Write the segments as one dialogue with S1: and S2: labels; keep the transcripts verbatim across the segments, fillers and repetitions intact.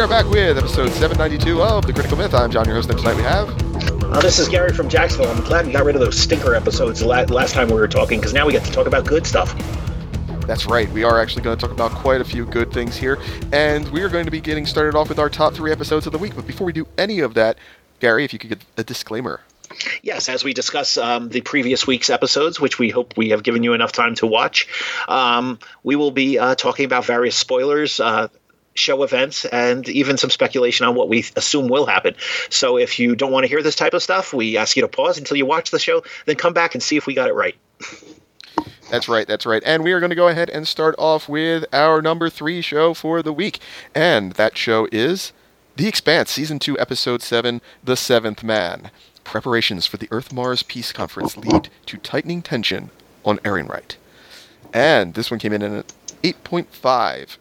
S1: are back with episode seven ninety-two of The Critical Myth. I'm John, your host, and tonight we have...
S2: Uh, this is Gary from Jacksonville. I'm glad we got rid of those stinker episodes la- last time we were talking, because now we get to talk about good stuff.
S1: That's right. We are actually going to talk about quite a few good things here, and we are going to be getting started off with our top three episodes of the week. But before we do any of that, Gary, if you could get a disclaimer.
S2: Yes, as we discuss um, the previous week's episodes, which we hope we have given you enough time to watch, um, we will be uh, talking about various spoilers, uh, show events, and even some speculation on what we assume will happen. So if you don't want to hear this type of stuff, we ask you to pause until you watch the show, then come back and see if we got it right.
S1: That's right, that's right. And we are going to go ahead and start off with our number three show for the week. And that show is The Expanse, Season two, Episode seven, The Seventh Man. Preparations for the Earth-Mars Peace Conference lead to tightening tension on Ehrenreich. And this one came in at eight point five.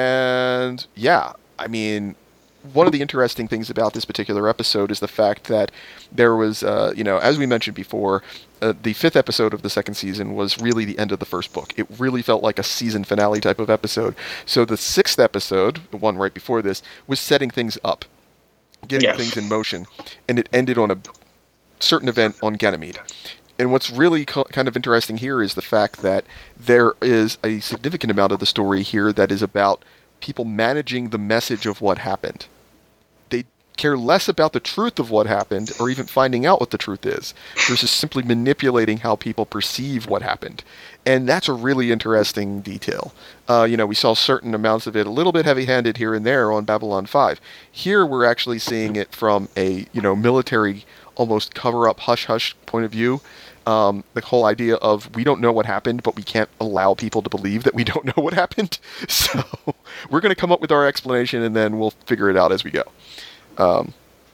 S1: And yeah, I mean, one of the interesting things about this particular episode is the fact that there was, uh, you know, as we mentioned before, uh, the fifth episode of the second season was really the end of the first book. It really felt like a season finale type of episode. So the sixth episode, the one right before this, was setting things up, getting
S2: Yes.
S1: things in motion, and it ended on a certain event on Ganymede. And what's really co- kind of interesting here is the fact that there is a significant amount of the story here that is about people managing the message of what happened. They care less about the truth of what happened or even finding out what the truth is versus simply manipulating how people perceive what happened. And that's a really interesting detail. Uh, you know, we saw certain amounts of it a little bit heavy-handed here and there on Babylon five. Here we're actually seeing it from a, you know, military almost cover-up hush-hush point of view. Um, the whole idea of we don't know what happened, but we can't allow people to believe that we don't know what happened. So we're going to come up with our explanation, and then we'll figure it out as we go. Um,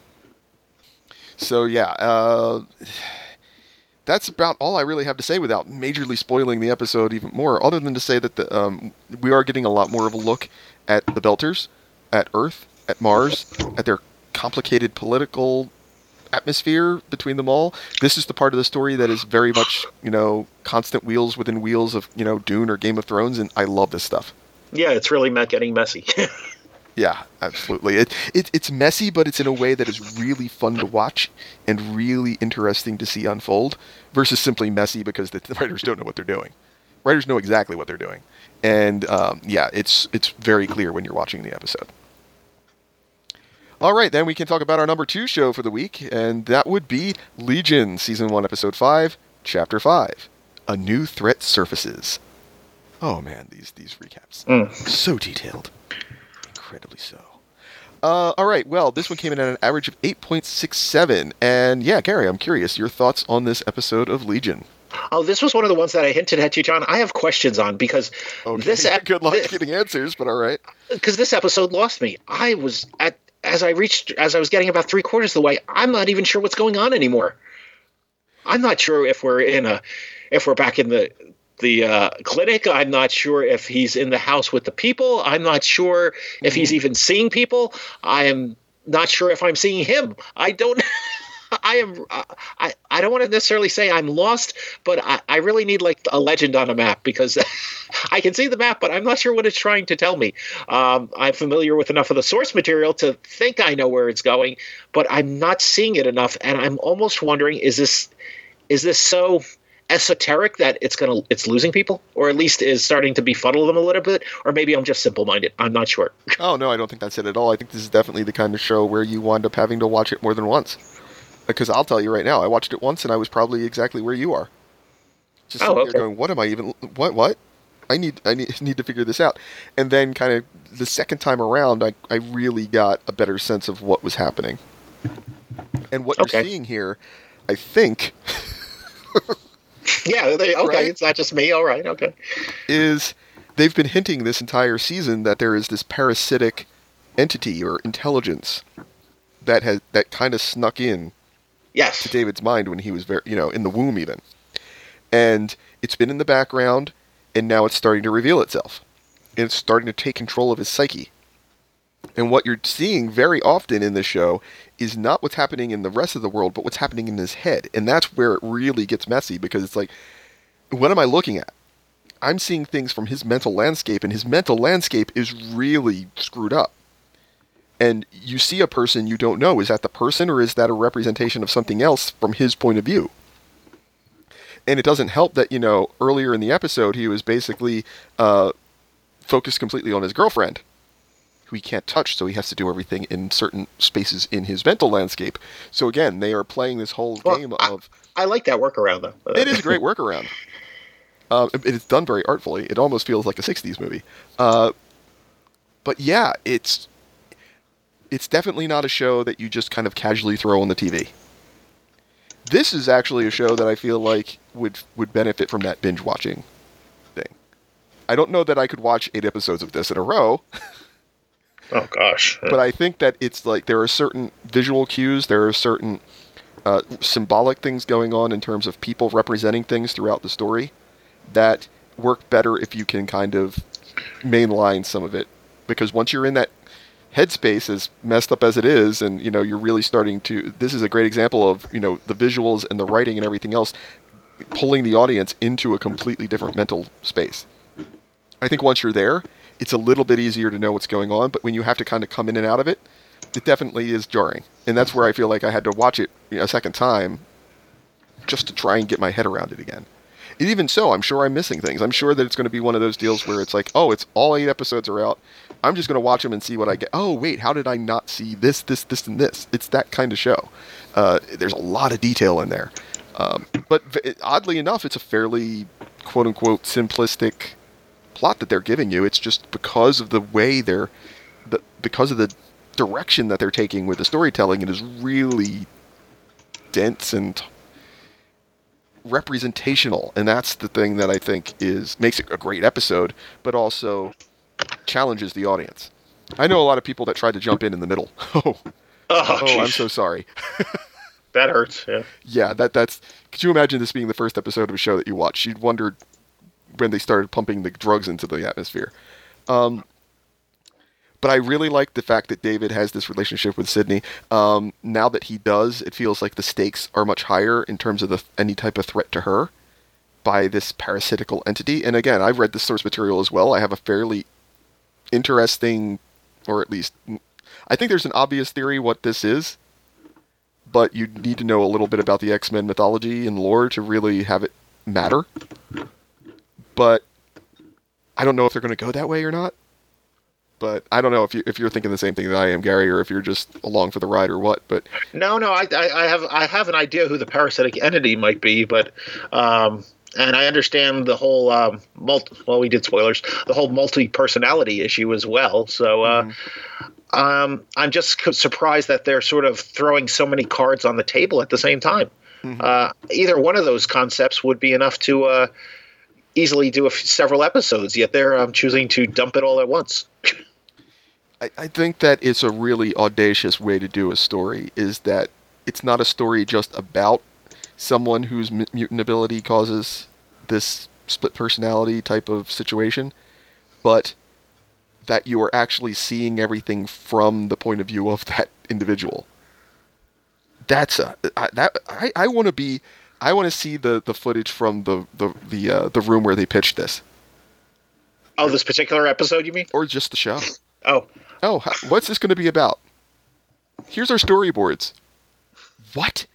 S1: so yeah, uh, that's about all I really have to say without majorly spoiling the episode even more, other than to say that the, um, we are getting a lot more of a look at the Belters, at Earth, at Mars, at their complicated political atmosphere between them all. This is the part of the story that is very much, you know, constant wheels within wheels of, you know, Dune or Game of Thrones, and I love this stuff.
S2: Yeah, it's really me- getting messy.
S1: Yeah, absolutely. It, it it's messy, but it's in a way that is really fun to watch and really interesting to see unfold, versus simply messy because the, the writers don't know what they're doing. Writers know exactly what they're doing, and um, yeah, it's it's very clear when you're watching the episode. All right, then we can talk about our number two show for the week, and that would be Legion, Season one, Episode five, Chapter five, A New Threat Surfaces. Oh man, these these recaps.
S2: Mm.
S1: So detailed. Incredibly so. Uh, all right, well, this one came in at an average of eight point six seven, and yeah, Gary, I'm curious, your thoughts on this episode of Legion?
S2: Oh, this was one of the ones that I hinted at you, John. I have questions on, because
S1: Okay,
S2: this ep-
S1: good luck
S2: thi-
S1: getting answers, but all right.
S2: because this episode lost me. I was at as I reached as I was getting about three quarters of the way. I'm not even sure what's going on anymore. I'm not sure if we're in a if we're back in the the uh, clinic. I'm not sure if he's in the house with the people. I'm not sure if he's even seeing people. I am not sure if I'm seeing him. I don't. I am. Uh, I. I don't want to necessarily say I'm lost, but I, I really need like a legend on a map, because I can see the map, but I'm not sure what it's trying to tell me. Um, I'm familiar with enough of the source material to think I know where it's going, but I'm not seeing it enough, and I'm almost wondering: is this is this so esoteric that it's gonna it's losing people, or at least is starting to befuddle them a little bit, or maybe I'm just simple-minded. I'm not sure.
S1: Oh, no, I don't think that's it at all. I think this is definitely the kind of show where you wind up having to watch it more than once. Because I'll tell you right now, I watched it once and I was probably exactly where you are. Just
S2: Oh,
S1: sitting
S2: okay.
S1: there going, what am I even, what, what? I need, I need, need to figure this out. And then kind of the second time around, I, I really got a better sense of what was happening. And what
S2: Okay.
S1: you're seeing here, I think,
S2: Yeah. They, okay.
S1: Right?
S2: It's not just me. All right. Okay.
S1: is they've been hinting this entire season that there is this parasitic entity or intelligence that has, that kind of snuck in
S2: Yes.
S1: to David's mind when he was very, you know, in the womb even. And it's been in the background, and now it's starting to reveal itself. And it's starting to take control of his psyche. And what you're seeing very often in this show is not what's happening in the rest of the world, but what's happening in his head. And that's where it really gets messy, because it's like, what am I looking at? I'm seeing things from his mental landscape, and his mental landscape is really screwed up. And you see a person you don't know. Is that the person, or is that a representation of something else from his point of view? And it doesn't help that, you know, earlier in the episode, he was basically uh, focused completely on his girlfriend, who he can't touch, so he has to do everything in certain spaces in his mental landscape. So again, they are playing this whole
S2: well,
S1: game
S2: I,
S1: of...
S2: I like that workaround, though.
S1: It is a great workaround. Uh, it, it's done very artfully. It almost feels like a sixties movie. Uh, but yeah, it's... It's definitely not a show that you just kind of casually throw on the T V. This is actually a show that I feel like would would benefit from that binge watching thing. I don't know that I could watch eight episodes of this in a row.
S2: Oh gosh.
S1: But I think that it's like there are certain visual cues, there are certain uh, symbolic things going on in terms of people representing things throughout the story that work better if you can kind of mainline some of it. Because once you're in that headspace, as messed up as it is, and you know you're really starting to, this is a great example of, you know, the visuals and the writing and everything else pulling the audience into a completely different mental space. I think once you're there, it's a little bit easier to know what's going on, but when you have to kind of come in and out of it, it definitely is jarring. And that's where I feel like I had to watch it, you know, a second time just to try and get my head around it again. And even so, I'm sure I'm missing things. I'm sure that it's going to be one of those deals where it's like, oh, it's all eight episodes are out. I'm just going to watch them and see what I get. Oh, wait, how did I not see this, this, this, and this? It's that kind of show. Uh, there's a lot of detail in there. Um, but oddly enough, it's a fairly, quote-unquote, simplistic plot that they're giving you. It's just because of the way they're, the, because of the direction that they're taking with the storytelling, it is really dense and representational, and that's the thing that I think is makes it a great episode, but also challenges the audience. I know a lot of people that tried to jump in in the middle. Oh,
S2: Oh,
S1: oh, I'm
S2: geez.
S1: so sorry.
S2: That hurts. Yeah.
S1: Yeah, that that's. Could you imagine this being the first episode of a show that you watched? You'd wondered when they started pumping the drugs into the atmosphere. Um, but I really like the fact that David has this relationship with Sydney. Um, now that he does, it feels like the stakes are much higher in terms of the, any type of threat to her by this parasitical entity. And again, I've read the source material as well. I have a fairly interesting, or at least, I think there's an obvious theory what this is, but you need to know a little bit about the X-Men mythology and lore to really have it matter. But I don't know if they're going to go that way or not. But I don't know if you if you're thinking the same thing that I am, Gary, or if you're just along for the ride or what. But
S2: No, no, I, I, I have I have an idea who the parasitic entity might be, but um, and I understand the whole um, multi, well, we did spoilers, the whole multi-personality issue as well. So uh, mm-hmm. um, I'm just surprised that they're sort of throwing so many cards on the table at the same time. Mm-hmm. Uh, either one of those concepts would be enough to uh, easily do a f- several episodes, yet they're um, choosing to dump it all at once.
S1: I, I think that it's a really audacious way to do a story, is that it's not a story just about someone whose m- mutant ability causes this split personality type of situation, but that you are actually seeing everything from the point of view of that individual. That's a I, that I, I want to be I want to see the, the footage from the the the uh, the room where they pitched this.
S2: Oh, this particular episode, you mean?
S1: Or just the show.
S2: Oh.
S1: Oh, what's this going to be about? Here's our storyboards. What?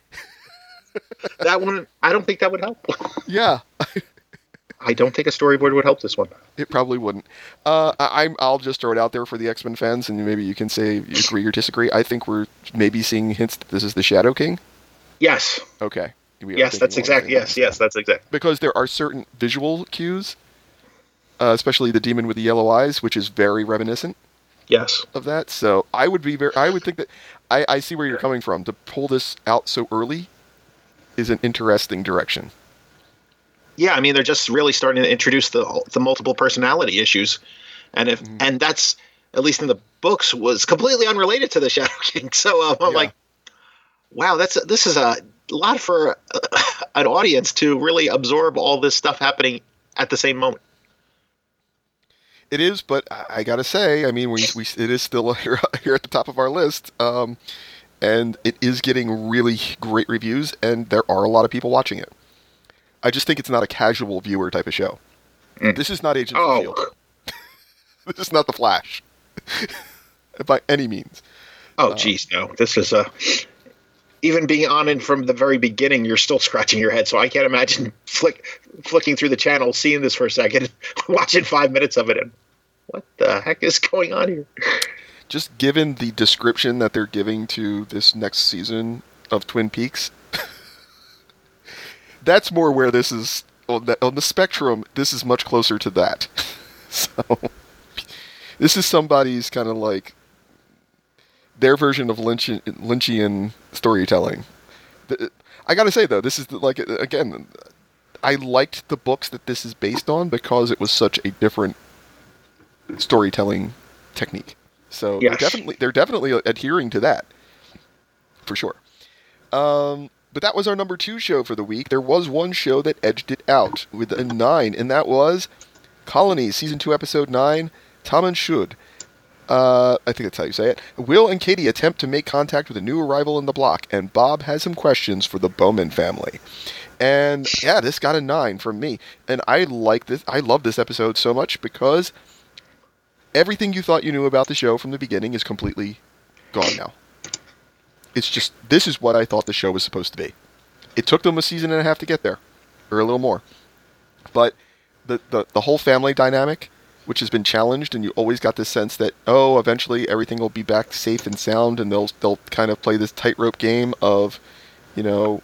S2: That one, I don't think that would help.
S1: Yeah.
S2: I don't think a storyboard would help this one.
S1: It probably wouldn't. Uh, I, I'll just throw it out there for the X-Men fans, and maybe you can say you agree or disagree. I think we're maybe seeing hints that this is the Shadow King.
S2: Yes.
S1: Okay. We
S2: yes, that's exactly. Yes, yes, that's exact.
S1: Because there are certain visual cues, uh, especially the demon with the yellow eyes, which is very reminiscent.
S2: Yes.
S1: Of that. So I would be very. I would think that I, I see where you're coming from. To pull this out so early is an interesting direction.
S2: Yeah, I mean, they're just really starting to introduce the the multiple personality issues, and if mm-hmm. and that's, at least in the books, was completely unrelated to the Shadow King. So um, I'm yeah. like, wow, that's this is a lot for uh, an audience to really absorb all this stuff happening at the same moment.
S1: It is, but I gotta say, I mean, we, we it is still here, here at the top of our list, um, and it is getting really great reviews, and there are a lot of people watching it. I just think it's not a casual viewer type of show. Mm. This is not Agents
S2: oh.
S1: of S H I E L D. This is not The Flash. by any means.
S2: Oh, geez, no. This is a... Even being on in from the very beginning, you're still scratching your head. So I can't imagine flick, flicking through the channel, seeing this for a second, watching five minutes of it, and what the heck is going on here?
S1: Just given the description that they're giving to this next season of Twin Peaks, that's more where this is on the, on the spectrum. This is much closer to that. So this is somebody's kind of like their version of Lynchian, Lynchian storytelling. I gotta say though, this is like, again, I liked the books that this is based on because it was such a different storytelling technique. So
S2: yes.
S1: they're definitely they're definitely adhering to that for sure. Um, but that was our number two show for the week. There was one show that edged it out with a nine, and that was Colony, season two, episode nine, Tom and Shud. Uh, I think that's how you say it. Will and Katie attempt to make contact with a new arrival in the block, and Bob has some questions for the Bowman family. And yeah, this got a nine from me. And I like this. I love this episode so much because everything you thought you knew about the show from the beginning is completely gone now. It's just, this is what I thought the show was supposed to be. It took them a season and a half to get there, or a little more. But the the, the whole family dynamic, which has been challenged, and you always got this sense that, oh, eventually everything will be back safe and sound, and they'll they'll kind of play this tightrope game of, you know,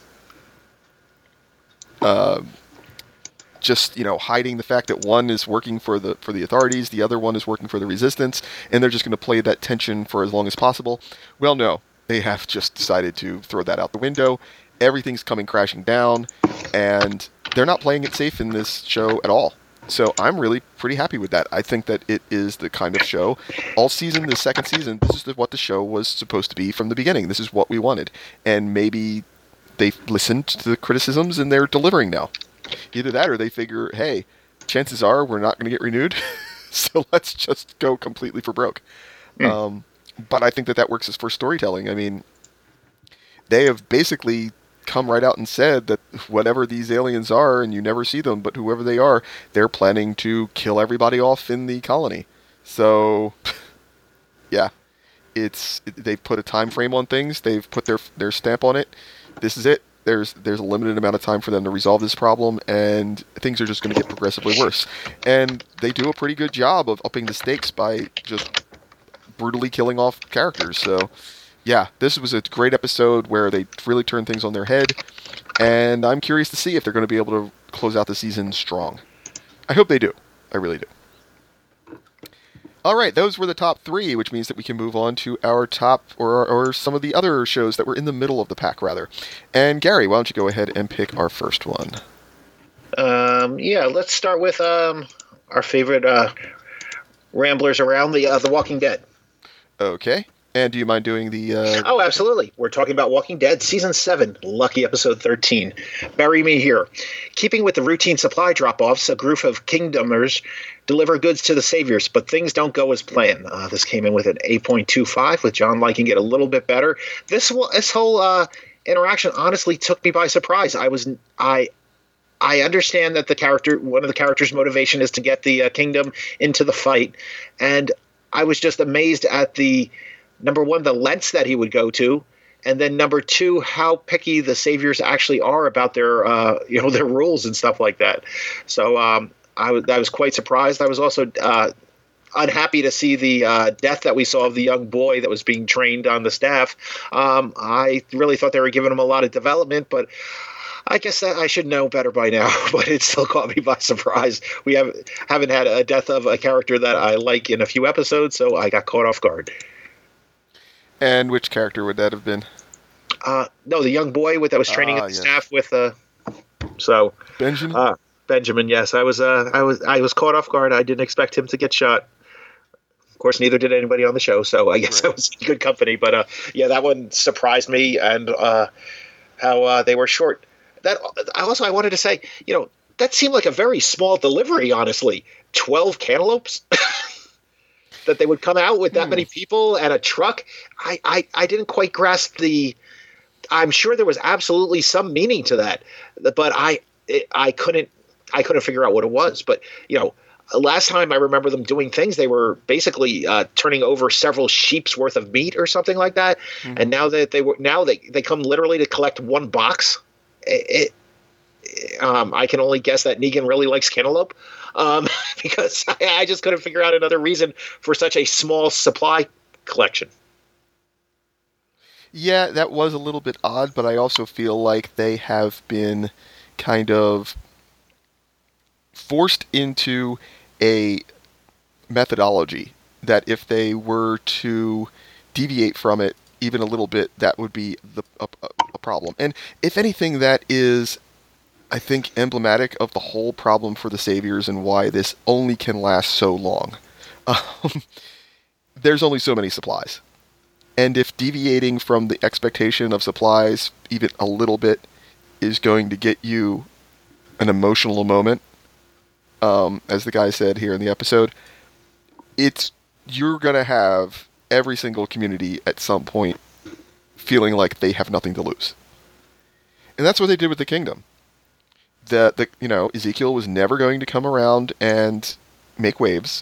S1: uh, just, you know, hiding the fact that one is working for the for the authorities, the other one is working for the resistance, and they're just going to play that tension for as long as possible. Well, no, they have just decided to throw that out the window. Everything's coming crashing down, and they're not playing it safe in this show at all. So I'm really pretty happy with that. I think that it is the kind of show, all season, the second season, this is what the show was supposed to be from the beginning. This is what we wanted. And maybe they've listened to the criticisms and they're delivering now. Either that or they figure, hey, chances are we're not going to get renewed, so let's just go completely for broke. Mm. Um, but I think that that works as for storytelling. I mean, they have basically come right out and said that whatever these aliens are, and you never see them, but whoever they are, they're planning to kill everybody off in the colony. So, yeah, it's they've put a time frame on things. They've put their their stamp on it. This is it. There's there's a limited amount of time for them to resolve this problem, and things are just going to get progressively worse. And they do a pretty good job of upping the stakes by just brutally killing off characters. So, yeah, this was a great episode where they really turned things on their head, and I'm curious to see if they're going to be able to close out the season strong. I hope they do. I really do. All right, those were the top three, which means that we can move on to our top, or or some of the other shows that were in the middle of the pack, rather. And Gary, why don't you go ahead and pick our first one?
S2: Um, yeah, let's start with um, our favorite uh, ramblers around, the uh, The Walking Dead.
S1: Okay. And do you mind doing the... Uh...
S2: Oh, absolutely. We're talking about Walking Dead, Season seven, Lucky Episode thirteen. Bury Me Here. Keeping with the routine supply drop-offs, a group of Kingdomers deliver goods to the Saviors, but things don't go as planned. Uh, this came in with an eight point two five, with John liking it a little bit better. This, this whole uh, interaction honestly took me by surprise. I was... I. I understand that the character, one of the characters' motivation is to get the uh, kingdom into the fight, and I was just amazed at the... Number one, the lengths that he would go to, and then number two, how picky the Saviors actually are about their, uh, you know, their rules and stuff like that. So um, I was I was quite surprised. I was also uh, unhappy to see the uh, death that we saw of the young boy that was being trained on the staff. Um, I really thought they were giving him a lot of development, but I guess that I should know better by now. But it still caught me by surprise. We have haven't had a death of a character that I like in a few episodes, so I got caught off guard.
S1: And which character would that have been?
S2: Uh, no, the young boy with that was training
S1: ah,
S2: at the
S1: yes.
S2: staff with. Uh, so
S1: Benjamin.
S2: Uh, Benjamin, yes, I was. Uh, I was. I was caught off guard. I didn't expect him to get shot. Of course, neither did anybody on the show. So I guess right. I was in good company. But uh, yeah, that one surprised me, and uh, how uh, they were short. That also, I wanted to say, you know, that seemed like a very small delivery. Honestly, twelve cantaloupes. That they would come out with that hmm. many people and a truck. I, I, I didn't quite grasp the, I'm sure there was absolutely some meaning to that, but I, it, I couldn't, I couldn't figure out what it was. But, you know, last time I remember them doing things, they were basically uh, turning over several sheep's worth of meat or something like that. Mm-hmm. And now that they were now they, they come literally to collect one box. It, it, um, I can only guess that Negan really likes cantaloupe, um, because I, I just couldn't figure out another reason for such a small supply collection.
S1: Yeah, that was a little bit odd, but I also feel like they have been kind of forced into a methodology that if they were to deviate from it even a little bit, that would be the a, a problem. And if anything, that is, I think, emblematic of the whole problem for the Saviors and why this only can last so long. Um, there's only so many supplies. And if deviating from the expectation of supplies even a little bit is going to get you an emotional moment, um, as the guy said here in the episode, it's you're going to have every single community at some point feeling like they have nothing to lose. And that's what they did with the kingdom. The, the you know, Ezekiel was never going to come around and make waves.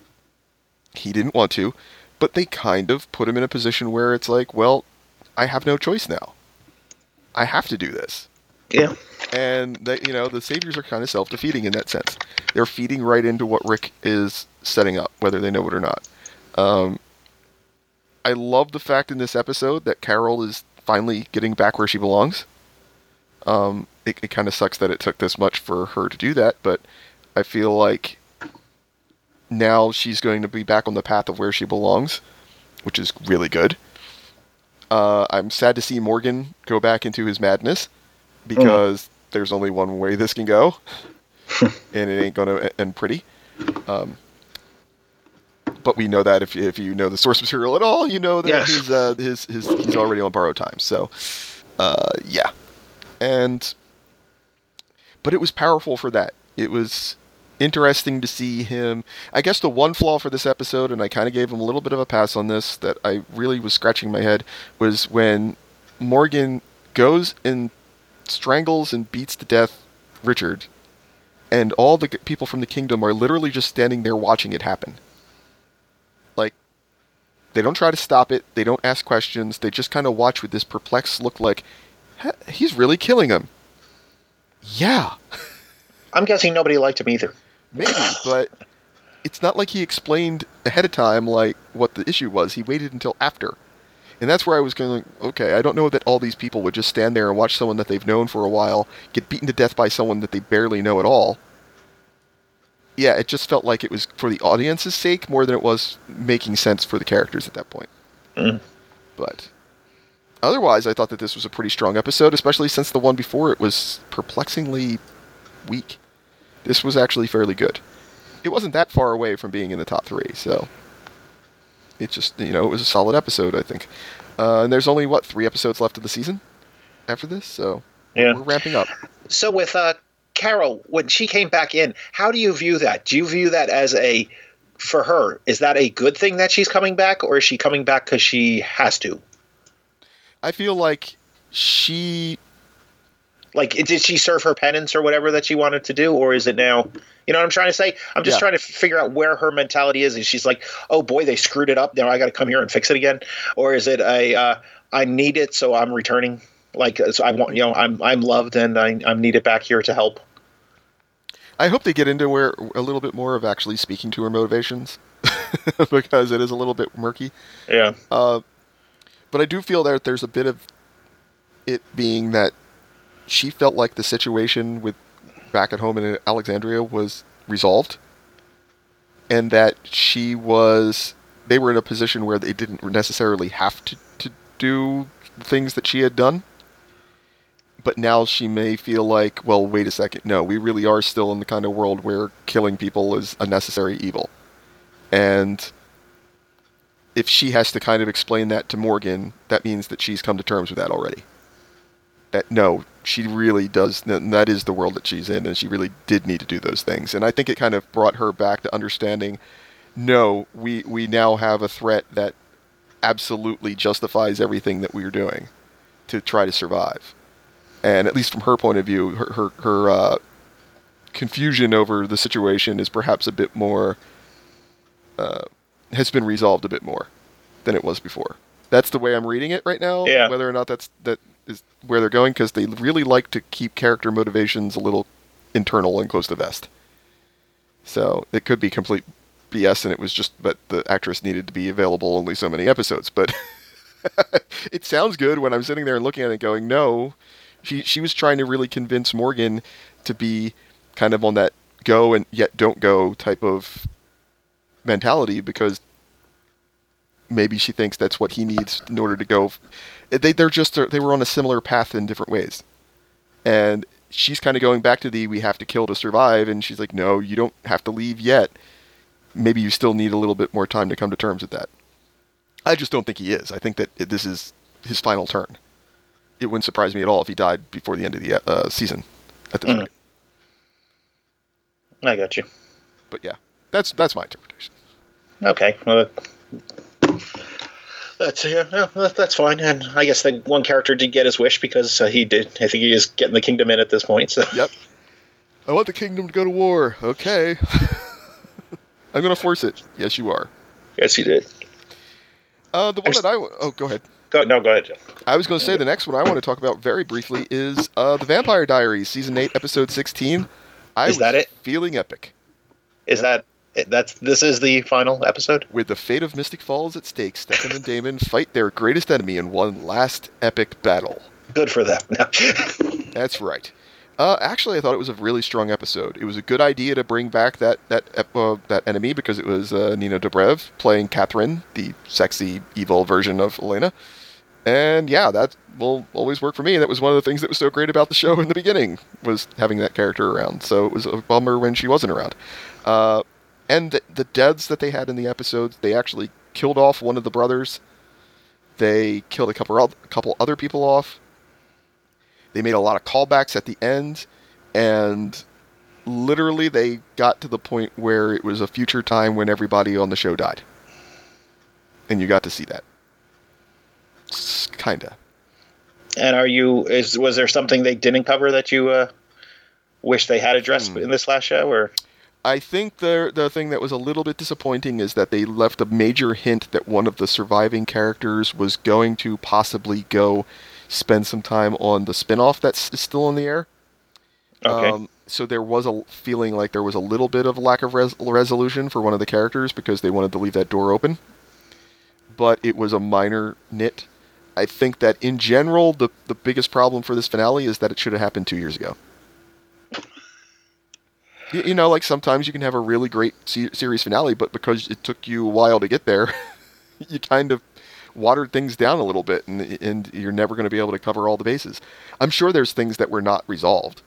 S1: He didn't want to. But they kind of put him in a position where it's like, well, I have no choice now. I have to do this.
S2: Yeah.
S1: And, they, you know, the Saviors are kind of self-defeating in that sense. They're feeding right into what Rick is setting up, whether they know it or not. Um, I love the fact in this episode that Carol is finally getting back where she belongs. Um, it, it kind of sucks that it took this much for her to do that, but I feel like now she's going to be back on the path of where she belongs, which is really good. Uh, I'm sad to see Morgan go back into his madness, because mm. there's only one way this can go, and it ain't going to end pretty. Um, but we know that if if you know the source material at all, you know that
S2: yes.
S1: he's uh, his his he's already on borrowed time. So, uh, yeah, and but it was powerful for that. It was interesting to see him. I guess the one flaw for this episode, and I kind of gave him a little bit of a pass on this, that I really was scratching my head, was when Morgan goes and strangles and beats to death Richard, and all the people from the kingdom are literally just standing there watching it happen. Like, they don't try to stop it, they don't ask questions, they just kind of watch with this perplexed look like, he's really killing him. Yeah.
S2: I'm guessing nobody liked him either.
S1: Maybe, but it's not like he explained ahead of time like what the issue was. He waited until after. And that's where I was going, okay, I don't know that all these people would just stand there and watch someone that they've known for a while get beaten to death by someone that they barely know at all. Yeah, it just felt like it was for the audience's sake more than it was making sense for the characters at that point.
S2: Mm.
S1: But otherwise, I thought that this was a pretty strong episode, especially since the one before it was perplexingly weak. This was actually fairly good. It wasn't that far away from being in the top three, so it just, you know, it was a solid episode, I think. Uh, and there's only, what, three episodes left of the season after this, so
S2: yeah.
S1: we're ramping up.
S2: So with uh, Carol, when she came back in, how do you view that? Do you view that as a, for her, is that a good thing that she's coming back, or is she coming back because she has to?
S1: I feel like she...
S2: Like, did she serve her penance or whatever that she wanted to do? Or is it now, you know what I'm trying to say? I'm just yeah. trying to figure out where her mentality is. And she's like, oh boy, they screwed it up. Now I got to come here and fix it again. Or is it a, uh, I need it, so I'm returning. Like, so I want, you know, I'm, I'm loved and I, I'm needed back here to help.
S1: I hope they get into where a little bit more of actually speaking to her motivations, because it is a little bit murky.
S2: Yeah.
S1: Uh, but I do feel that there's a bit of it being that she felt like the situation with back at home in Alexandria was resolved, and that she was, they were in a position where they didn't necessarily have to, to do the things that she had done. But now she may feel like, well, wait a second, no, we really are still in the kind of world where killing people is a necessary evil. And if she has to kind of explain that to Morgan, that means that she's come to terms with that already. That, no, she really does, that is the world that she's in, and she really did need to do those things. And I think it kind of brought her back to understanding, no, we, we now have a threat that absolutely justifies everything that we're doing to try to survive. And at least from her point of view, her her, her uh, confusion over the situation is perhaps a bit more, uh, has been resolved a bit more than it was before. That's the way I'm reading it right now.
S3: Yeah.
S1: Whether or not that's that is where they're going, because they really like to keep character motivations a little internal and close to vest. So it could be complete B S, and it was just, but the actress needed to be available only so many episodes. But it sounds good when I'm sitting there and looking at it going, no, she she was trying to really convince Morgan to be kind of on that go and yet don't go type of mentality, because maybe she thinks that's what he needs in order to go. They, they're just, they were on a similar path in different ways. And she's kind of going back to the, we have to kill to survive. And she's like, no, you don't have to leave yet. Maybe you still need a little bit more time to come to terms with that. I just don't think he is. I think that this is his final turn. It wouldn't surprise me at all if he died before the end of the uh, season at this
S3: Mm.
S1: rate.
S3: I got you.
S1: But yeah, that's that's my interpretation.
S3: Okay. Well, that's yeah, no, that- that's fine. And I guess the one character did get his wish because uh, he did. I think he is getting the kingdom in at this point. So
S1: Yep. I want the kingdom to go to war. Okay. I'm going to force it. Yes, you are.
S3: yes, he did.
S1: Uh, the one
S3: I'm
S1: that I... w- Oh, go ahead.
S3: Go no, go ahead, Joe.
S1: I was going to say the next one I want to talk about very briefly is uh, The Vampire Diaries, Season eight, Episode sixteen. I
S3: Is that
S1: was
S3: it?
S1: feeling epic.
S3: Is that that's this is the final episode?
S1: With the fate of Mystic Falls at stake, Stefan and Damon fight their greatest enemy in one last epic battle.
S3: Good for them. No.
S1: That's right. Uh, actually, I thought it was a really strong episode. It was a good idea to bring back that that ep- uh, that enemy because it was uh, Nina Dobrev playing Catherine, the sexy, evil version of Elena. And yeah, that will always work for me. That was one of the things that was so great about the show in the beginning, was having that character around. So it was a bummer when she wasn't around. Uh, and the, the deaths that they had in the episodes, they actually killed off one of the brothers. They killed a couple, a couple other people off. They made a lot of callbacks at the end, and literally they got to the point where it was a future time when everybody on the show died. And you got to see that. Kinda.
S3: And are you? Is was there something they didn't cover that you uh, wish they had addressed
S1: Hmm.
S3: in this last show? Or
S1: I think the the thing that was a little bit disappointing is that they left a major hint that one of the surviving characters was going to possibly go spend some time on the spin-off that's still in the air.
S3: okay,
S1: Um, so there was a feeling like there was a little bit of a lack of res- resolution for one of the characters because they wanted to leave that door open. But it was a minor nit. I think that in general, the, the biggest problem for this finale is that it should have happened two years ago. You, you know, like sometimes you can have a really great se- series finale, but because it took you a while to get there, you kind of watered things down a little bit, and, and you're never going to be able to cover all the bases. I'm sure there's things that were not resolved,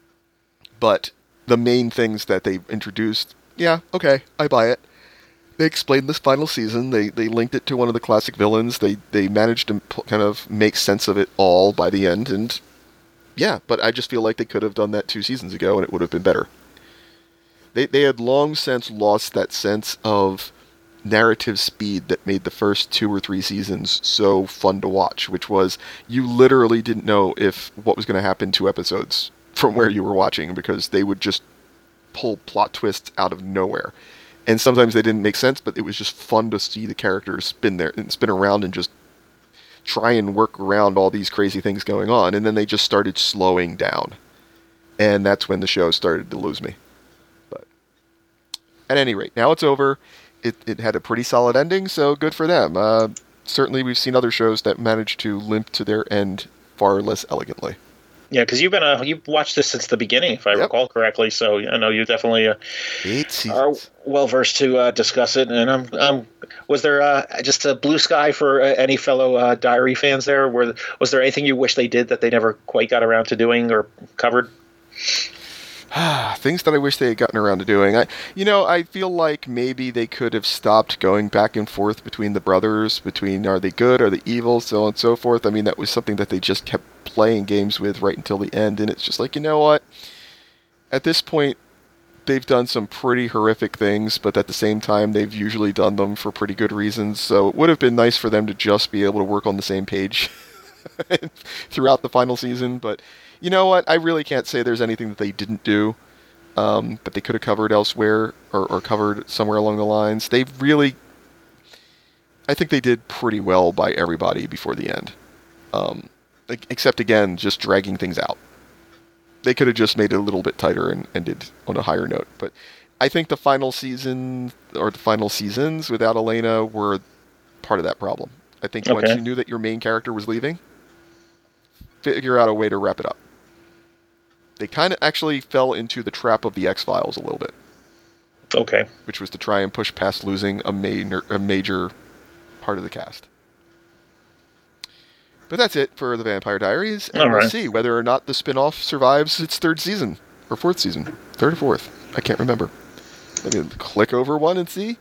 S1: but the main things that they introduced, yeah, okay, I buy it. They explained this final season. They they linked it to one of the classic villains. They they managed to p- kind of make sense of it all by the end, and yeah, but I just feel like they could have done that two seasons ago, and it would have been better. They they had long since lost that sense of narrative speed that made the first two or three seasons so fun to watch, which was you literally didn't know if what was going to happen two episodes from where you were watching because they would just pull plot twists out of nowhere. And sometimes they didn't make sense, but it was just fun to see the characters spin there and spin around and just try and work around all these crazy things going on. And then they just started slowing down. And that's when the show started to lose me. But at any rate, now it's over. It, it had a pretty solid ending, so good for them. Uh, certainly we've seen other shows that managed to limp to their end far less elegantly.
S3: yeah, because you've been uh, you've watched this since the beginning, if I
S1: Yep.
S3: recall correctly. So I know you definitely uh,
S1: Eight
S3: are
S1: seasons.
S3: well versed to uh, discuss it. And I'm, um, was there uh, just a blue sky for uh, any fellow uh, Diary fans there? Were was there anything you wish they did that they never quite got around to doing or covered?
S1: Things that I wish they had gotten around to doing. I, you know, I feel like maybe they could have stopped going back and forth between the brothers, between are they good, are they evil, so on and so forth. I mean, that was something that they just kept playing games with right until the end, and it's just like, you know what? At this point, they've done some pretty horrific things, but at the same time, they've usually done them for pretty good reasons, so it would have been nice for them to just be able to work on the same page throughout the final season, but you know what? I really can't say there's anything that they didn't do. um, but they could have covered elsewhere or, or covered somewhere along the lines. They really, I think they did pretty well by everybody before the end. Um, except, again, just dragging things out. They could have just made it a little bit tighter and ended on a higher note. But I think the final season, or the final seasons without Elena were part of that problem. I think okay. once you knew that your main character was leaving, figure out a way to wrap it up. They kind of actually fell into the trap of the X-Files a little bit.
S3: Okay.
S1: Which was to try and push past losing a major, a major part of the cast. But that's it for the Vampire Diaries. And
S3: All
S1: we'll
S3: right.
S1: see whether or not the spin-off survives its third season. Or fourth season. Third or fourth. I can't remember. Let me click over one and see.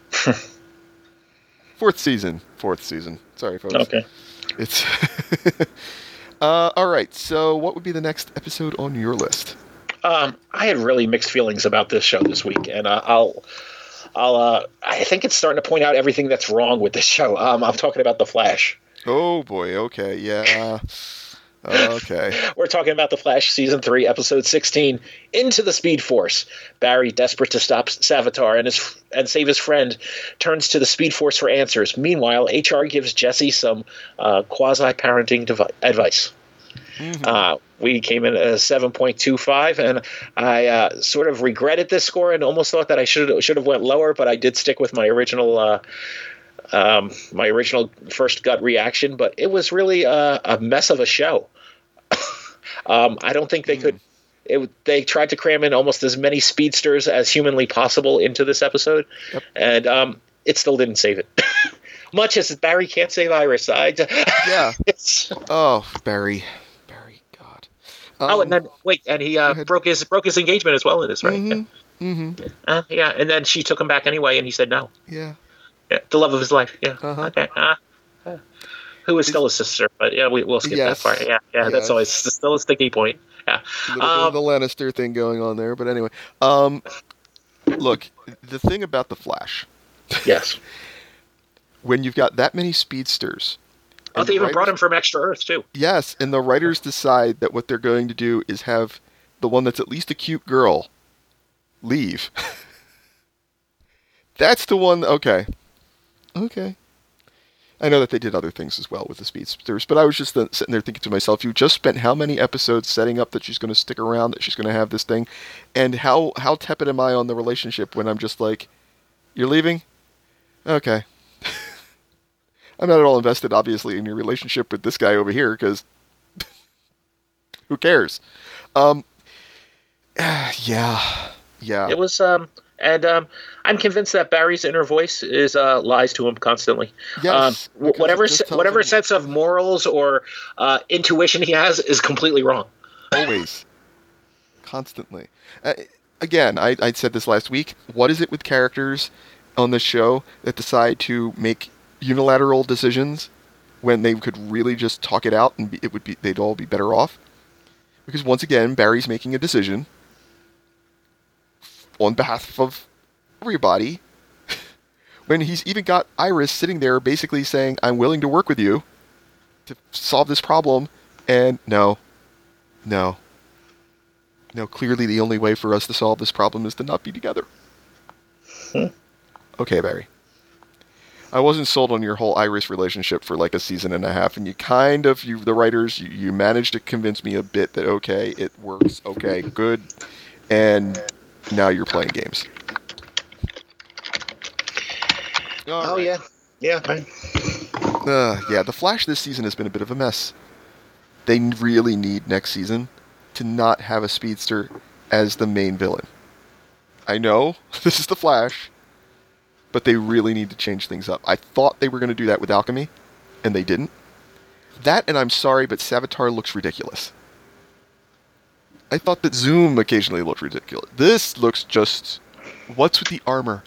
S1: Fourth season. Fourth season. Sorry, folks.
S3: Okay.
S1: It's... uh, all right. So what would be the next episode on your list?
S3: Um, I had really mixed feelings about this show this week, and uh, I'll... I'll, uh, I think it's starting to point out everything that's wrong with this show. Um, I'm talking about The Flash.
S1: Oh, boy. Okay. Yeah. Okay.
S3: We're talking about The Flash, Season three, Episode sixteen, Into the Speed Force. Barry, desperate to stop Savitar and his and save his friend, turns to the Speed Force for answers. Meanwhile, H R gives Jesse some uh, quasi-parenting devi- advice. Mm-hmm. Uh, we came in at a seven point two five, and I uh, sort of regretted this score and almost thought that I should should have went lower, but I did stick with my original uh, um, my original first gut reaction. But it was really a, a mess of a show. um, I don't think they mm. could. It, they tried to cram in almost as many speedsters as humanly possible into this episode, yep. and um, it still didn't save it. Much as Barry can't save Iris. I,
S1: yeah. Oh, Barry.
S3: Um, oh, and then wait, and he uh, broke his broke his engagement as well in this, right?
S1: Mm-hmm.
S3: Yeah.
S1: Mm-hmm.
S3: Uh, yeah, and then she took him back anyway, and he said no.
S1: Yeah.
S3: Yeah, the love of his life. Yeah.
S1: Uh-huh.
S3: Okay. Uh, uh, who is still his sister, but yeah, we, we'll skip
S1: yes.
S3: that part. Yeah, yeah, yes. That's always still a sticky point. Yeah.
S1: A little um, bit of the Lannister thing going on there, but anyway. Um, look, the thing about the Flash.
S3: Yes.
S1: When you've got that many speedsters.
S3: Oh, they even writers, brought him from Extra Earth, too.
S1: Yes, and the writers decide that what they're going to do is have the one that's at least a cute girl leave. That's the one, okay. Okay. I know that they did other things as well with the speedsters, but I was just uh, sitting there thinking to myself, you just spent how many episodes setting up that she's going to stick around, that she's going to have this thing, and how, how tepid am I on the relationship when I'm just like, you're leaving? Okay. I'm not at all invested, obviously, in your relationship with this guy over here, because who cares? Um, yeah, yeah.
S3: It was, um, and um, I'm convinced that Barry's inner voice is uh, lies to him constantly.
S1: Yes.
S3: Um, whatever, whatever him. sense of morals or uh, intuition he has is completely wrong.
S1: Always, constantly. Uh, again, I, I said this last week. What is it with characters on this show that decide to make unilateral decisions when they could really just talk it out and be, it would be they'd all be better off? Because once again, Barry's making a decision on behalf of everybody when he's even got Iris sitting there basically saying, I'm willing to work with you to solve this problem, and no, no, no, clearly the only way for us to solve this problem is to not be together.
S3: Hmm.
S1: Okay, Barry. I wasn't sold on your whole Iris relationship for like a season and a half, and you kind of, you the writers, you, you managed to convince me a bit that, okay, it works, okay, good, and now you're playing games.
S3: All oh, right. yeah. Yeah.
S1: Uh, yeah, The Flash this season has been a bit of a mess. They really need next season to not have a speedster as the main villain. I know, this is The Flash, but they really need to change things up. I thought they were going to do that with Alchemy, and they didn't. That, and I'm sorry, but Savitar looks ridiculous. I thought that Zoom occasionally looked ridiculous. This looks just... What's with the armor?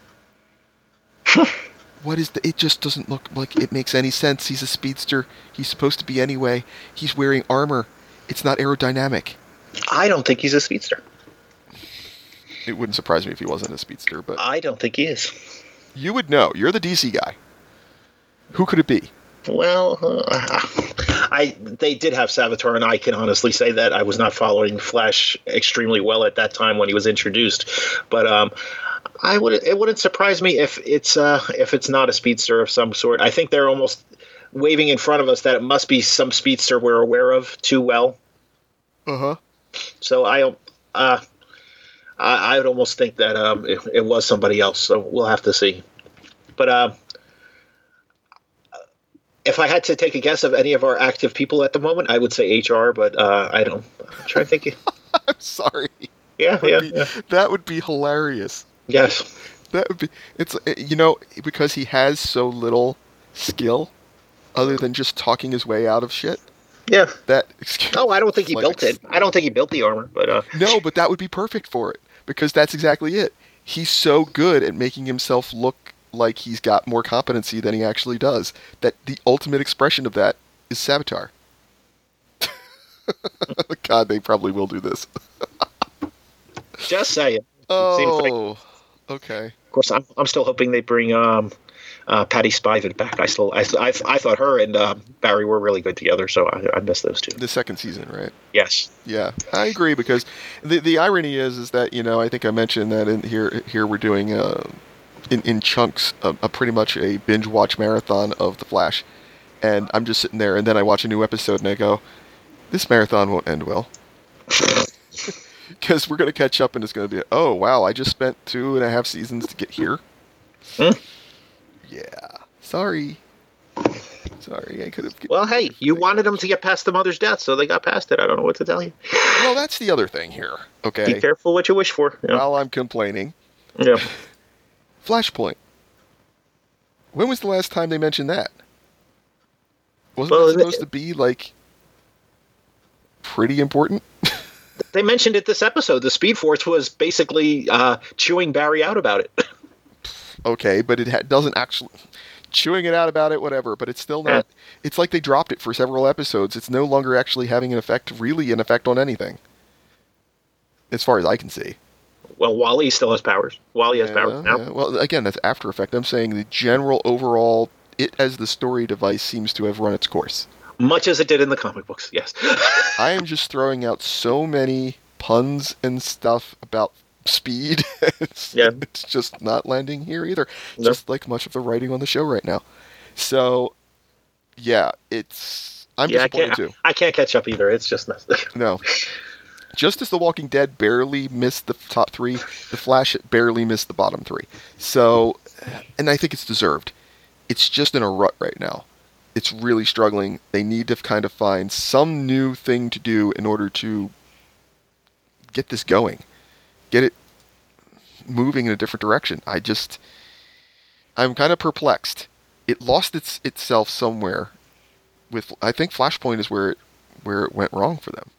S1: What is the... It just doesn't look like it makes any sense. He's a speedster. He's supposed to be anyway. He's wearing armor. It's not aerodynamic.
S3: I don't think he's a speedster.
S1: It wouldn't surprise me if he wasn't a speedster, but...
S3: I don't think he is.
S1: You would know. You're the D C guy. Who could it be?
S3: Well, uh, I they did have Savitar, and I can honestly say that I was not following Flash extremely well at that time when he was introduced. But um, I would it wouldn't surprise me if it's uh, if it's not a speedster of some sort. I think they're almost waving in front of us that it must be some speedster we're aware of too well.
S1: Uh huh.
S3: So I uh, I, I would almost think that um, it, it was somebody else. So we'll have to see. But uh, if I had to take a guess of any of our active people at the moment, I would say H R, but uh, I don't. I'm trying to think.
S1: I'm sorry.
S3: Yeah,
S1: That
S3: yeah,
S1: would be,
S3: yeah.
S1: that would be hilarious.
S3: Yes.
S1: That would be. It's you know because he has so little skill, other than just talking his way out of shit.
S3: Yeah.
S1: That.
S3: Oh, I don't think he
S1: like,
S3: built it. I don't think he built the armor, but uh,
S1: No, but that would be perfect for it because that's exactly it. He's so good at making himself look like he's got more competency than he actually does. That the ultimate expression of that is Savitar. God, they probably will do this.
S3: just saying.
S1: Oh,
S3: like,
S1: okay.
S3: of course, I'm I'm still hoping they bring um, uh, Patty Spivot back. I still I, I, I thought her and uh, Barry were really good together, so I, I miss those two.
S1: The second season, right?
S3: Yes.
S1: Yeah, I agree because the the irony is is that you know I think I mentioned that in here here we're doing uh, in in chunks a, a pretty much a binge watch marathon of The Flash, and I'm just sitting there and then I watch a new episode and I go, this marathon won't end well. Because we're going to catch up and it's going to be, oh, wow, I just spent two and a half seasons to get here.
S3: Hmm?
S1: Yeah. Sorry. Sorry, I could have...
S3: Well, hey, you wanted them to get past the mother's death, so they got past it. I don't know what to tell you.
S1: Well, that's the other thing here, okay?
S3: Be careful what you wish for. You know?
S1: While I'm complaining.
S3: Yeah.
S1: Flashpoint. When was the last time they mentioned that? Wasn't
S3: Well,
S1: that supposed
S3: it-
S1: to be, like, pretty important?
S3: They mentioned it this episode. The Speed Force was basically uh, chewing Barry out about it.
S1: Okay, but it ha- doesn't actually... Chewing it out about it, whatever, but it's still not... It's like they dropped it for several episodes. It's no longer actually having an effect, really an effect on anything. As far as I can see.
S3: Well, Wally still has powers. Wally has
S1: Yeah,
S3: powers now.
S1: yeah. Well, again, that's After Effect. I'm saying the general overall... It as the story device seems to have run its course.
S3: Much as it did in the comic books, yes.
S1: I am just throwing out so many puns and stuff about speed. it's,
S3: Yeah.
S1: it's just not landing here either.
S3: Nope.
S1: Just like much of the writing on the show right now. So, yeah, it's... I'm
S3: yeah, I
S1: disappointed
S3: can't.
S1: too.
S3: I can't catch up either. It's just not.
S1: No. Just as The Walking Dead barely missed the top three, The Flash barely missed the bottom three. So, and I think it's deserved. It's just in a rut right now. It's really struggling. They need to kind of find some new thing to do in order to get this going. Get it moving in a different direction. I just... I'm kind of perplexed. It lost its itself somewhere. With I think Flashpoint is where it, where it went wrong for them.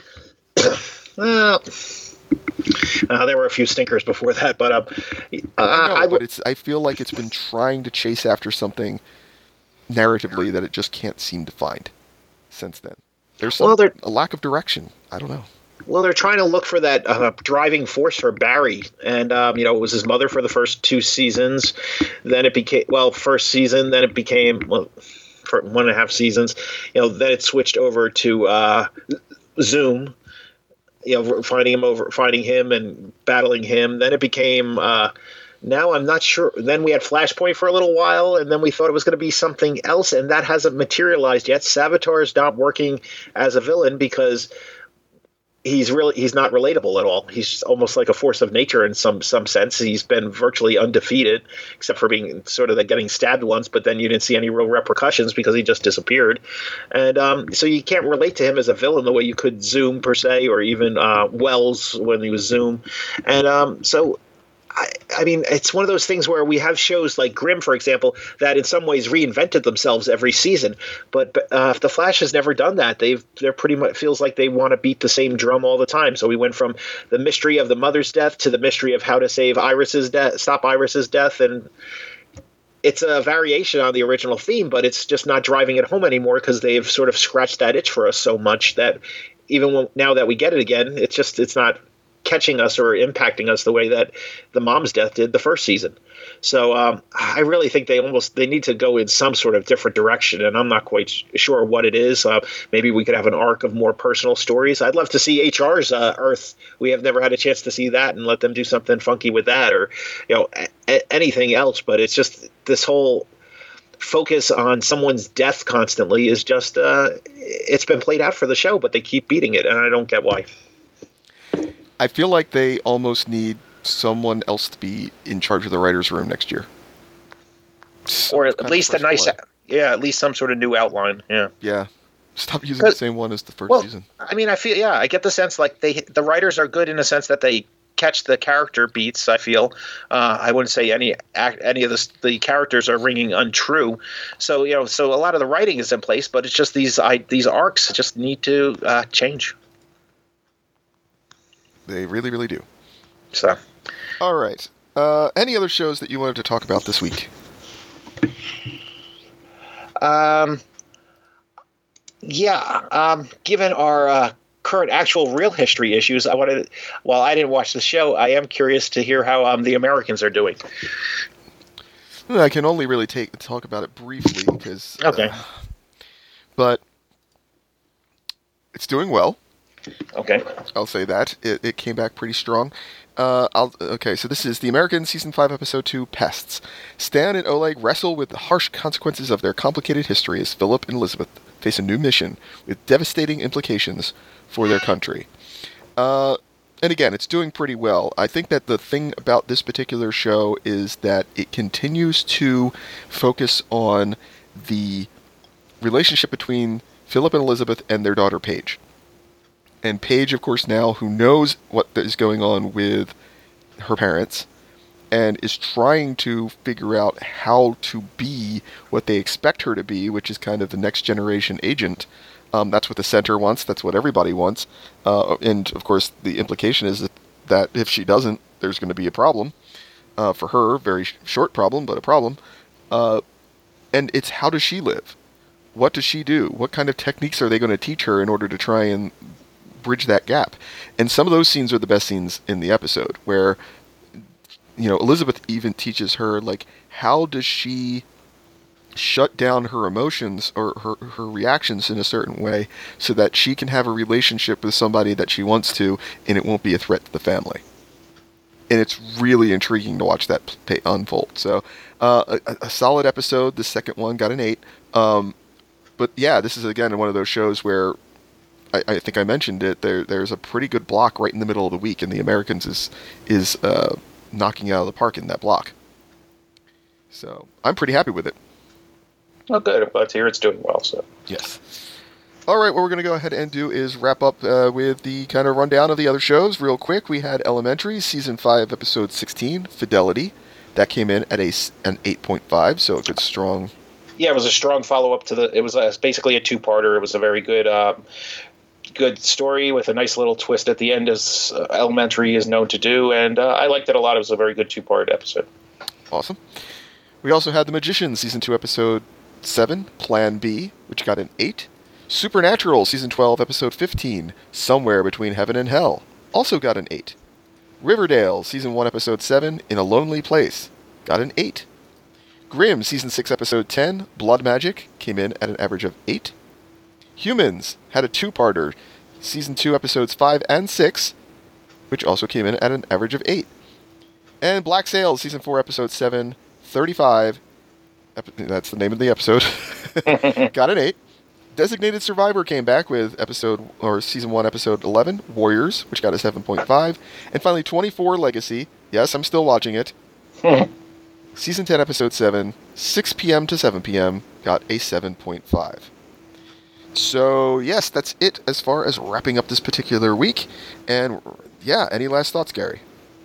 S3: Well, uh, there were a few stinkers before that, but um, uh,
S1: I know,
S3: I
S1: but
S3: would.
S1: it's. I feel like it's been trying to chase after something narratively that it just can't seem to find since then. There's some,
S3: Well, they're-
S1: a lack of direction. I don't know.
S3: Well, they're trying to look for that uh, driving force for Barry, and um, you know, it was his mother for the first two seasons. Then it became well, first season. Then it became well, for one and a half seasons. You know, then it switched over to uh, Zoom. You know, finding him over, finding him and battling him. Then it became. Uh, now I'm not sure. Then we had Flashpoint for a little while, and then we thought it was going to be something else, and that hasn't materialized yet. Savitar is not working as a villain because he's really he's not relatable at all. He's almost like a force of nature in some some sense. He's been virtually undefeated, except for being sort of like getting stabbed once, but then you didn't see any real repercussions because he just disappeared. And um, so you can't relate to him as a villain the way you could Zoom per se, or even uh, Wells when he was Zoom. And um, so. I, I mean, it's one of those things where we have shows like Grimm, for example, that in some ways reinvented themselves every season. But uh, The Flash has never done that. They've they're pretty much feels like they want to beat the same drum all the time. So we went from the mystery of the mother's death to the mystery of how to save Iris's death, stop Iris's death, and it's a variation on the original theme, but it's just not driving it home anymore because they've sort of scratched that itch for us so much that even when, now that we get it again, it's just it's not catching us or impacting us the way that the mom's death did the first season. So um, I really think they almost they need to go in some sort of different direction, and I'm not quite sure what it is. Uh, maybe we could have an arc of more personal stories. I'd love to see H R's uh, Earth. We have never had a chance to see that, and let them do something funky with that, or you know a- anything else. But it's just this whole focus on someone's death constantly is just uh, it's been played out for the show, but they keep beating it, and I don't get why.
S1: I feel like they almost need someone else to be in charge of the writer's room next year. Some
S3: Or at
S1: kind of
S3: least a
S1: fresh
S3: nice,
S1: blood.
S3: yeah, at least some sort of new outline. Yeah.
S1: Yeah. Stop using the
S3: 'Cause-
S1: same one as the first
S3: Well,
S1: season.
S3: I mean, I feel, yeah, I get the sense like they, the writers are good in the sense that they catch the character beats. I feel, uh, I wouldn't say any act, any of the the characters are ringing untrue. So you know, so a lot of the writing is in place, but it's just these I, these arcs just need to uh, change.
S1: They really, really do.
S3: So.
S1: All right. Uh, any other shows that you wanted to talk about this week?
S3: Um, yeah, um, given our uh, current actual real history issues, I wanted. While I didn't watch the show, I am curious to hear how um, the Americans are doing.
S1: I can only really take talk about it briefly because.
S3: Okay.
S1: Uh, but it's doing well.
S3: Okay.
S1: I'll say that it, it came back pretty strong. Uh, I'll, okay, so this is The American Season five, Episode two, Pests. Stan and Oleg wrestle with the harsh consequences of their complicated history as Philip and Elizabeth face a new mission with devastating implications for their country. Uh, and again, it's doing pretty well. I think that the thing about this particular show is that it continues to focus on the relationship between Philip and Elizabeth and their daughter Paige. And Paige, of course, now, who knows what is going on with her parents and is trying to figure out how to be what they expect her to be, which is kind of the next generation agent. Um, that's what the center wants. That's what everybody wants. Uh, and, of course, the implication is that, that if she doesn't, there's going to be a problem. Uh, for her, very sh- short problem, but a problem. Uh, and it's how does she live? What does she do? What kind of techniques are they going to teach her in order to try and bridge that gap? And some of those scenes are the best scenes in the episode, where, you know, Elizabeth even teaches her, like, how does she shut down her emotions or her, her reactions in a certain way so that she can have a relationship with somebody that she wants to and it won't be a threat to the family. And it's really intriguing to watch that play unfold. So, uh, a, a solid episode. The second one got an eight. Um, but yeah, this is again one of those shows where I, I think I mentioned it. There, there's a pretty good block right in the middle of the week, and The Americans is is uh, knocking out of the park in that block. So I'm pretty happy with it.
S3: Oh, good. I'm glad to hear it's doing well. So
S1: Yes. All right, what we're going to go ahead and do is wrap up uh, with the kind of rundown of the other shows real quick. We had Elementary, Season five, Episode sixteen, Fidelity. That came in at a, an eight point five, so a good strong...
S3: yeah, it was a strong follow up to the. It was uh basically a two parter. It was a very good, um, good story with a nice little twist at the end, as uh, Elementary is known to do, and uh, I liked it a lot. It was a very good two part episode.
S1: Awesome. We also had The Magician, Season two, Episode seven, Plan B, which got an eight. Supernatural, Season twelve, Episode fifteen, Somewhere Between Heaven and Hell, also got an eight. Riverdale, Season one, Episode seven, In a Lonely Place, got an eight. Grimm, Season six, Episode ten, Blood Magic, came in at an average of eight. Humans had a two-parter, Season two, Episodes five and six, which also came in at an average of eight. And Black Sails, Season four, Episode seven, thirty-five, ep- that's the name of the episode, got an eight. Designated Survivor came back with episode or Season one, Episode eleven, Warriors, which got a seven point five. And finally, twenty-four, Legacy. Yes, I'm still watching it. Season ten, Episode seven, six p.m. to seven p.m., got a seven point five. So, yes, that's it as far as wrapping up this particular week. And, yeah, any last thoughts, Gary?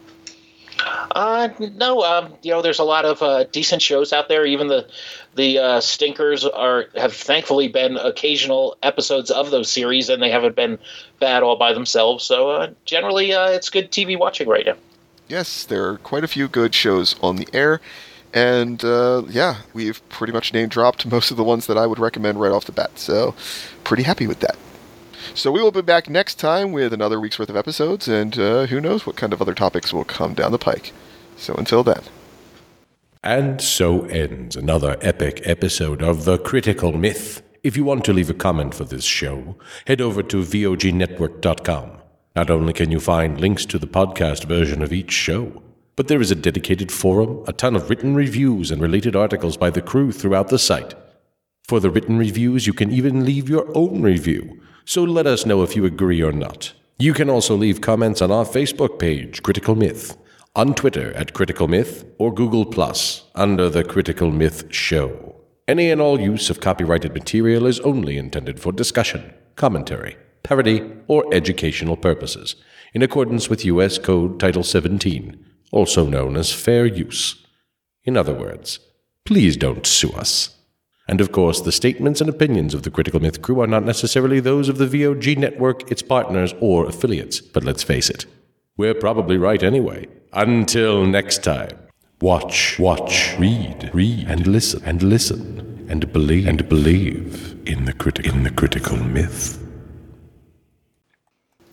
S3: Uh, no, um, you know, there's a lot of uh, decent shows out there. Even the the uh, stinkers are have thankfully been occasional episodes of those series, and they haven't been bad all by themselves. So uh, generally, uh, it's good T V watching right now.
S1: Yes, there are quite a few good shows on the air. And, uh, yeah, we've pretty much name-dropped most of the ones that I would recommend right off the bat. So, pretty happy with that. So we will be back next time with another week's worth of episodes, and uh, who knows what kind of other topics will come down the pike. So until then.
S4: And so ends another epic episode of The Critical Myth. If you want to leave a comment for this show, head over to V O G network dot com. Not only can you find links to the podcast version of each show, but there is a dedicated forum, a ton of written reviews, and related articles by the crew throughout the site. For the written reviews, you can even leave your own review, so let us know if you agree or not. You can also leave comments on our Facebook page, Critical Myth, on Twitter at Critical Myth, or Google Plus under The Critical Myth Show. Any and all use of copyrighted material is only intended for discussion, commentary, parody, or educational purposes, in accordance with U S Code Title seventeen, also known as fair use. In other words, please don't sue us. And of course, the statements and opinions of the Critical Myth crew are not necessarily those of the V O G network, its partners, or affiliates. But let's face it, we're probably right anyway. Until next time, watch, watch, read, read, and listen, and listen, and believe, and believe in the, criti- in the Critical Myth.